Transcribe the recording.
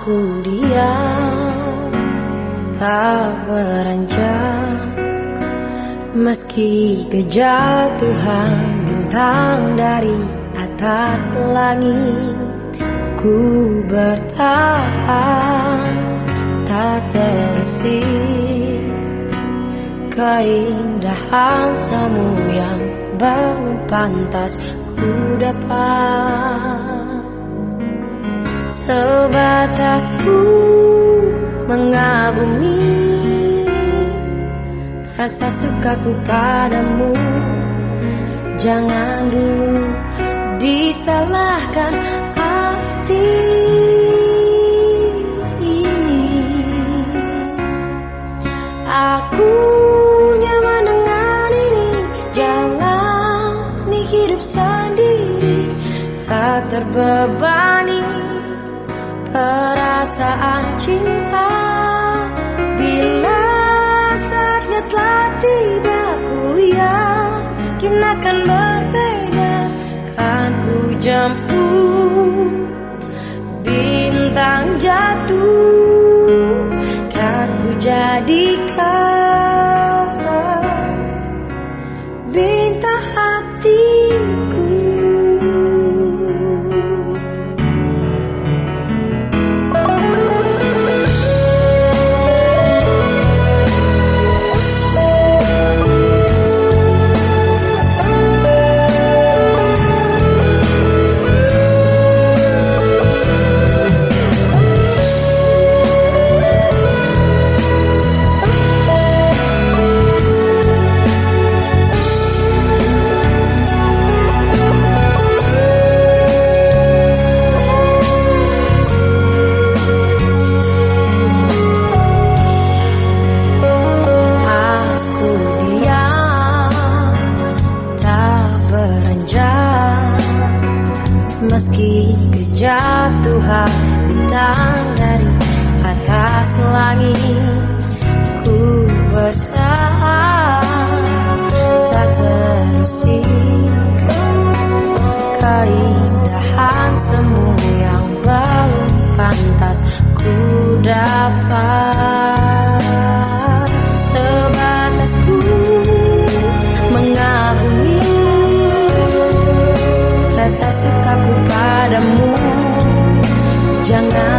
Aku diam, tak beranjak, meski kejatuhan bintang dari atas langit. Ku bertahan, tak terusik, keindahan semu yang belum pantas ku dapat. Sebatas ku mengagumi rasa sukaku padamu. Jangan dulu disalahkan arti. Aku nyaman dengan ini, jalani hidup sendiri, tak terbebani perasaan cinta. Bila saatnya telah tiba, ku yakin akan berbeda. Kan ku jemput bintang jatuh, kan ku jadikan bintang hatiku. Meski kejatuhan bintang dari atas langit, ku bertahan, tak terusik, keindahan semu yang belum pantas ku dapat. Sebatas ku mengagumi rasa sukaku padamu. Jangan